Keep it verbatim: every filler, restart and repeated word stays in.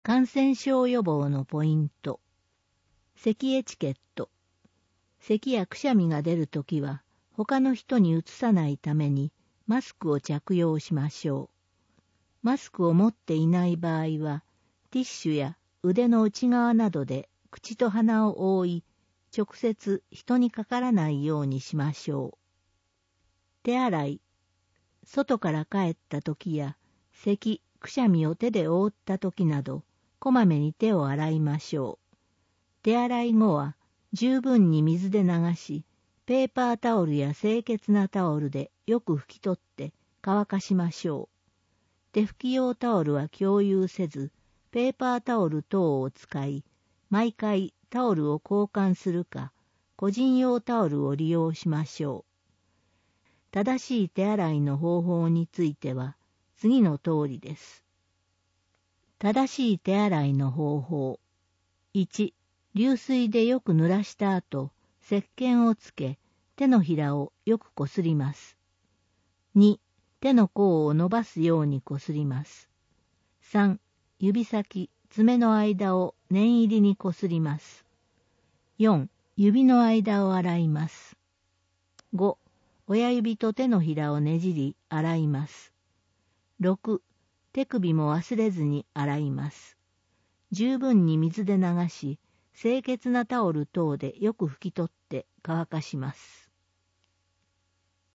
感染症予防のポイント。咳エチケット。咳やくしゃみが出るときは、他の人にうつさないためにマスクを着用しましょう。マスクを持っていない場合は、ティッシュや腕の内側などで口と鼻を覆い、直接人にかからないようにしましょう。手洗い。外から帰ったときや、咳、くしゃみを手で覆ったときなど、こまめに手を洗いましょう。手洗い後は、十分に水で流し、ペーパータオルや清潔なタオルでよく拭き取って乾かしましょう。手拭き用タオルは共有せず、ペーパータオル等を使い、毎回タオルを交換するか、個人用タオルを利用しましょう。正しい手洗いの方法については、次の通りです。正しい手洗いの方法。いち、流水でよく濡らした後、石鹸をつけ、手のひらをよくこすります。に、手の甲を伸ばすようにこすります。さん、指先、爪の間を念入りにこすります。よん、指の間を洗います。ご、親指と手のひらをねじり洗います。ろく、手首も忘れずに洗います。十分に水で流し、清潔なタオル等でよく拭き取って乾かします。